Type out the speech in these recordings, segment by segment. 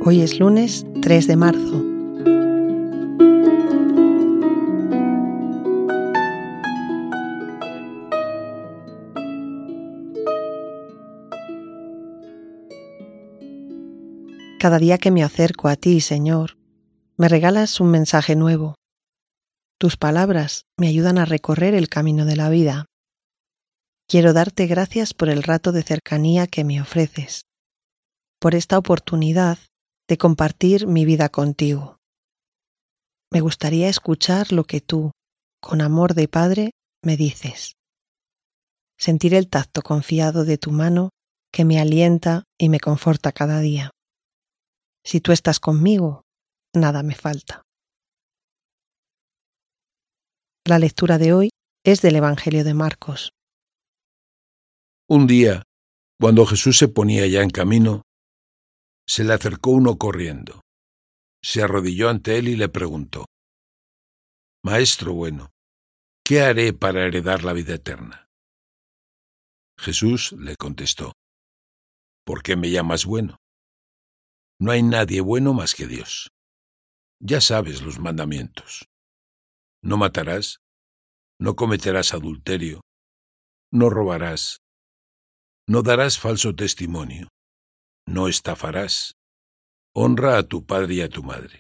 Hoy es lunes 3 de marzo. Cada día que me acerco a ti, Señor, me regalas un mensaje nuevo. Tus palabras me ayudan a recorrer el camino de la vida. Quiero darte gracias por el rato de cercanía que me ofreces, por esta oportunidad de compartir mi vida contigo. Me gustaría escuchar lo que tú, con amor de Padre, me dices. Sentir el tacto confiado de tu mano que me alienta y me conforta cada día. Si tú estás conmigo, nada me falta. La lectura de hoy es del Evangelio de Marcos. Un día, cuando Jesús se ponía ya en camino, se le acercó uno corriendo. Se arrodilló ante él y le preguntó: «Maestro bueno, ¿qué haré para heredar la vida eterna?» Jesús le contestó: «¿Por qué me llamas bueno? No hay nadie bueno más que Dios. Ya sabes los mandamientos. No matarás, no cometerás adulterio, no robarás, no darás falso testimonio, no estafarás, honra a tu padre y a tu madre».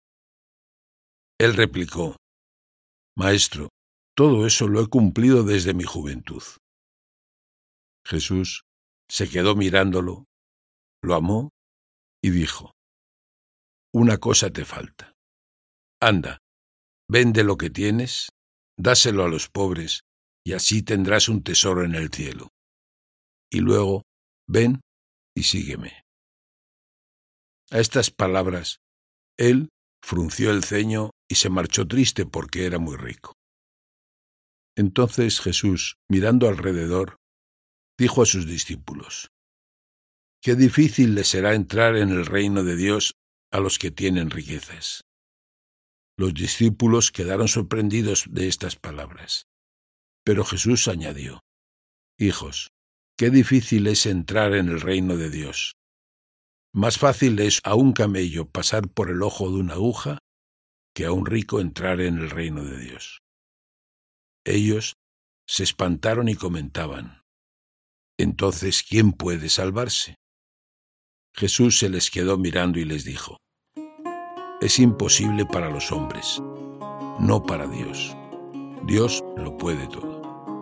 Él replicó: «Maestro, todo eso lo he cumplido desde mi juventud». Jesús se quedó mirándolo, lo amó y dijo: «Una cosa te falta. Anda, vende lo que tienes, dáselo a los pobres, y así tendrás un tesoro en el cielo. Y luego, ven y sígueme». A estas palabras, él frunció el ceño y se marchó triste porque era muy rico. Entonces Jesús, mirando alrededor, dijo a sus discípulos: «Qué difícil les será entrar en el reino de Dios a los que tienen riquezas». Los discípulos quedaron sorprendidos de estas palabras. Pero Jesús añadió: «Hijos, qué difícil es entrar en el reino de Dios. Más fácil es a un camello pasar por el ojo de una aguja que a un rico entrar en el reino de Dios». Ellos se espantaron y comentaban: «Entonces, ¿quién puede salvarse?». Jesús se les quedó mirando y les dijo: «Es imposible para los hombres, no para Dios. Dios lo puede todo».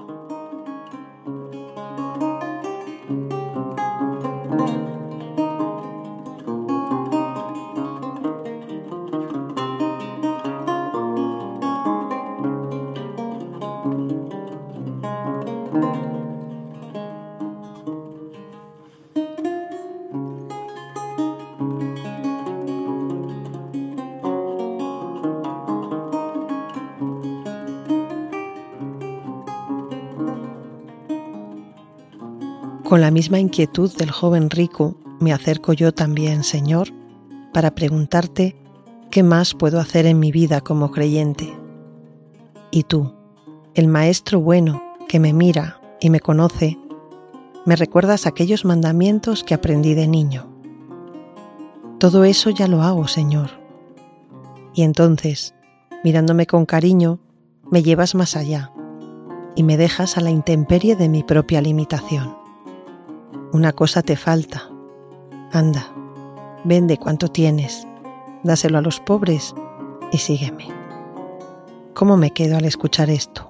Con la misma inquietud del joven rico, me acerco yo también, Señor, para preguntarte qué más puedo hacer en mi vida como creyente. Y tú, el Maestro bueno que me mira y me conoce, me recuerdas aquellos mandamientos que aprendí de niño. Todo eso ya lo hago, Señor. Y entonces, mirándome con cariño, me llevas más allá y me dejas a la intemperie de mi propia limitación. Una cosa te falta. Anda, vende cuanto tienes, dáselo a los pobres y sígueme. ¿Cómo me quedo al escuchar esto?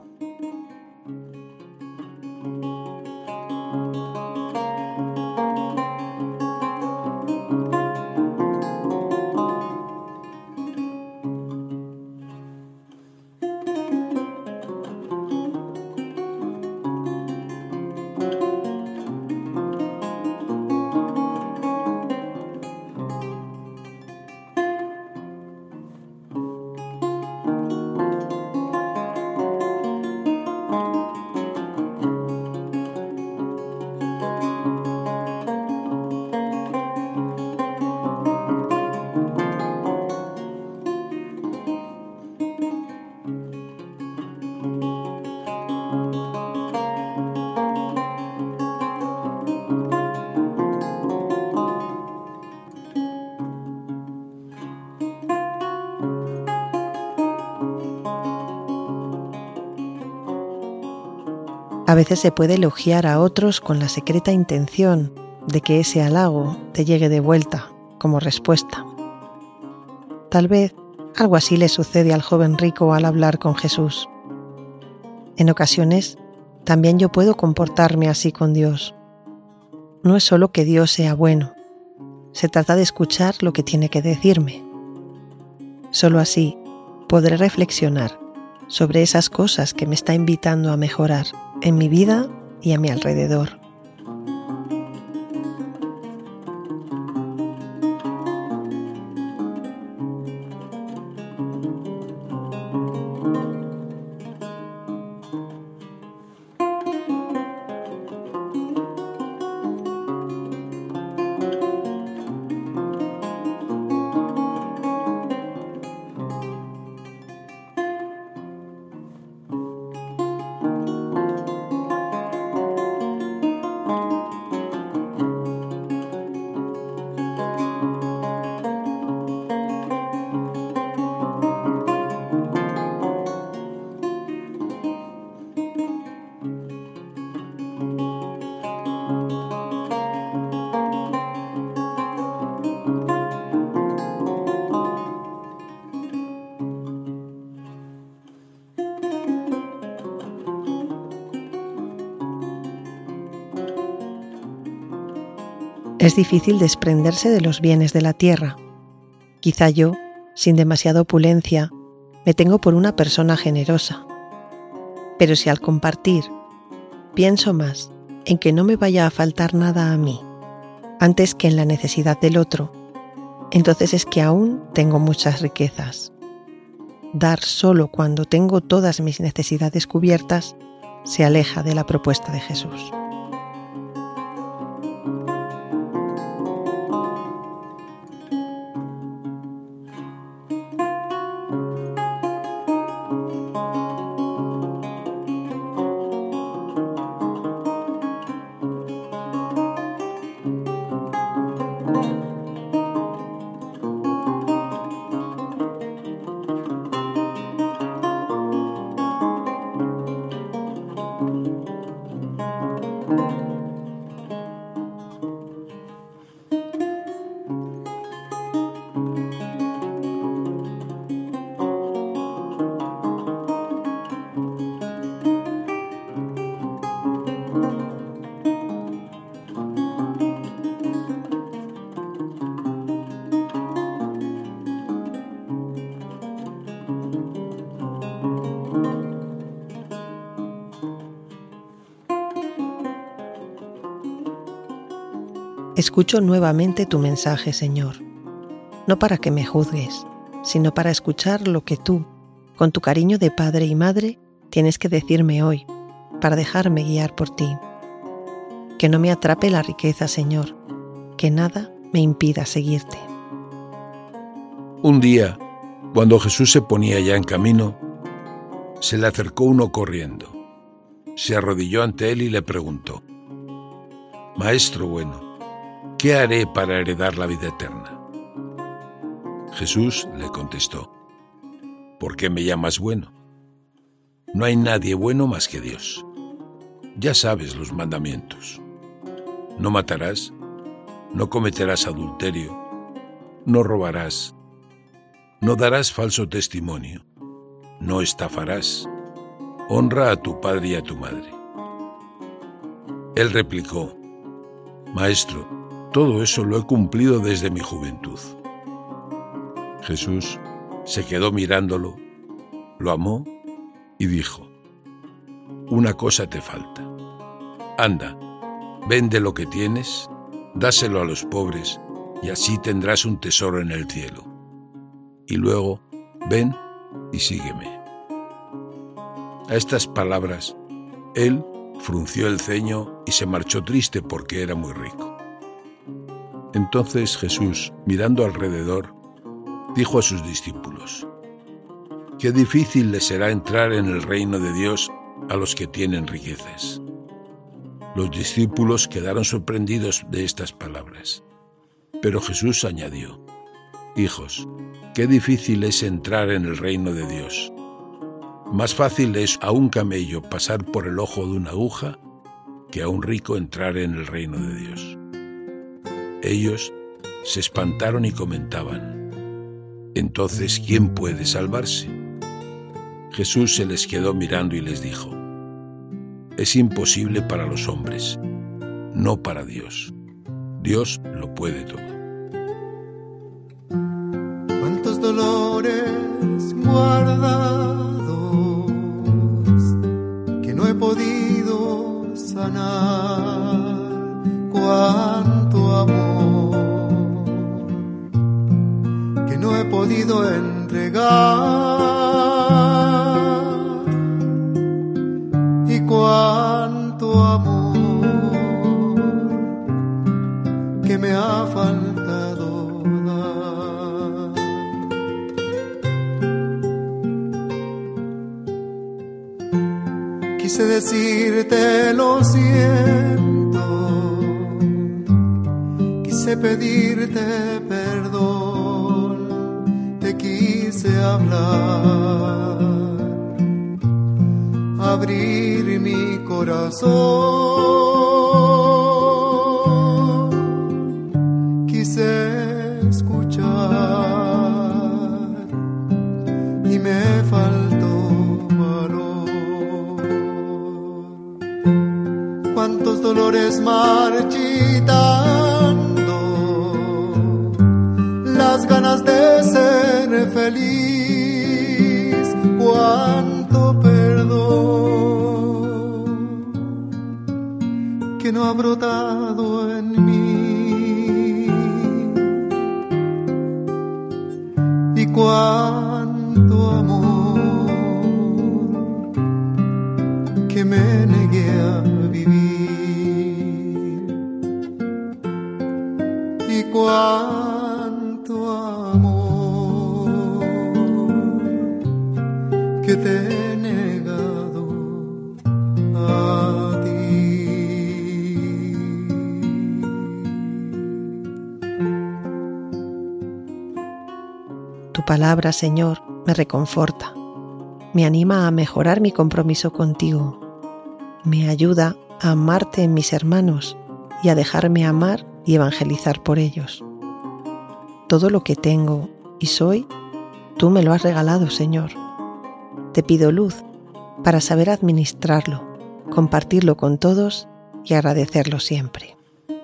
A veces se puede elogiar a otros con la secreta intención de que ese halago te llegue de vuelta como respuesta. Tal vez algo así le sucede al joven rico al hablar con Jesús. En ocasiones, también yo puedo comportarme así con Dios. No es solo que Dios sea bueno, se trata de escuchar lo que tiene que decirme. Solo así podré reflexionar sobre esas cosas que me está invitando a mejorar en mi vida y a mi alrededor. Es difícil desprenderse de los bienes de la tierra. Quizá yo, sin demasiada opulencia, me tengo por una persona generosa. Pero si al compartir pienso más en que no me vaya a faltar nada a mí, antes que en la necesidad del otro, entonces es que aún tengo muchas riquezas. Dar solo cuando tengo todas mis necesidades cubiertas se aleja de la propuesta de Jesús. Escucho nuevamente tu mensaje, Señor, no para que me juzgues, sino para escuchar lo que tú, con tu cariño de padre y madre, tienes que decirme hoy, para dejarme guiar por ti. Que no me atrape la riqueza, Señor, que nada me impida seguirte. Un día, cuando Jesús se ponía ya en camino, se le acercó uno corriendo. Se arrodilló ante él y le preguntó: «Maestro bueno, ¿qué haré para heredar la vida eterna?». Jesús le contestó: «¿Por qué me llamas bueno? No hay nadie bueno más que Dios. Ya sabes los mandamientos: no matarás, no cometerás adulterio, no robarás, no darás falso testimonio, no estafarás, honra a tu padre y a tu madre». Él replicó: «Maestro, todo eso lo he cumplido desde mi juventud». Jesús se quedó mirándolo, lo amó y dijo: «Una cosa te falta. Anda, vende lo que tienes, dáselo a los pobres, y así tendrás un tesoro en el cielo. Y luego, ven y sígueme». A estas palabras, él frunció el ceño y se marchó triste porque era muy rico. Entonces Jesús, mirando alrededor, dijo a sus discípulos: «Qué difícil les será entrar en el reino de Dios a los que tienen riquezas». Los discípulos quedaron sorprendidos de estas palabras. Pero Jesús añadió: «Hijos, qué difícil es entrar en el reino de Dios. Más fácil es a un camello pasar por el ojo de una aguja que a un rico entrar en el reino de Dios. Ellos se espantaron y comentaban: «Entonces, ¿quién puede salvarse?». Jesús se les quedó mirando y les dijo: «Es imposible para los hombres, no para Dios. Dios lo puede todo». Cuántos dolores guardados que no he podido sanar, cuánto amor que no he podido entregar, y cuánto amor que me ha faltado dar. Quise decirte lo siento, quise pedirte perdón, te quise hablar, abrir mi corazón, quise escuchar y me faltó valor. Cuántos dolores marchitando, las ganas de ser feliz, cuánto perdón que no ha brotado en mí, y cuánto amor que me negué a vivir, y cuánto amor que te he negado a ti. Tu palabra, Señor, me reconforta, me anima a mejorar mi compromiso contigo, me ayuda a amarte en mis hermanos y a dejarme amar y evangelizar por ellos. Todo lo que tengo y soy, tú me lo has regalado, Señor. Te pido luz para saber administrarlo, compartirlo con todos y agradecerlo siempre.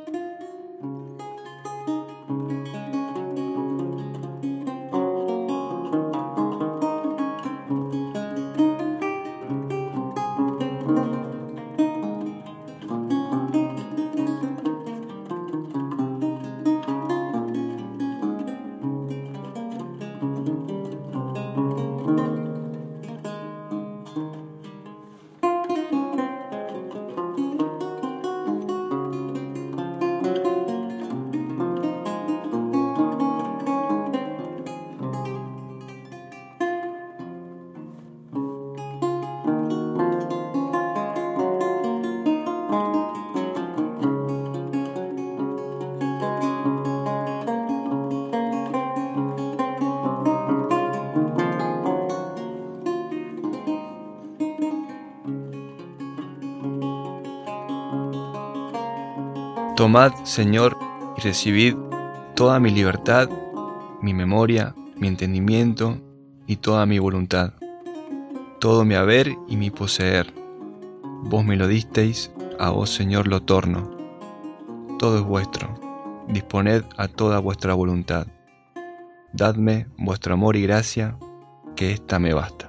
Tomad, Señor, y recibid toda mi libertad, mi memoria, mi entendimiento y toda mi voluntad, todo mi haber y mi poseer. Vos me lo disteis, a vos, Señor, lo torno. Todo es vuestro, disponed a toda vuestra voluntad. Dadme vuestro amor y gracia, que ésta me basta.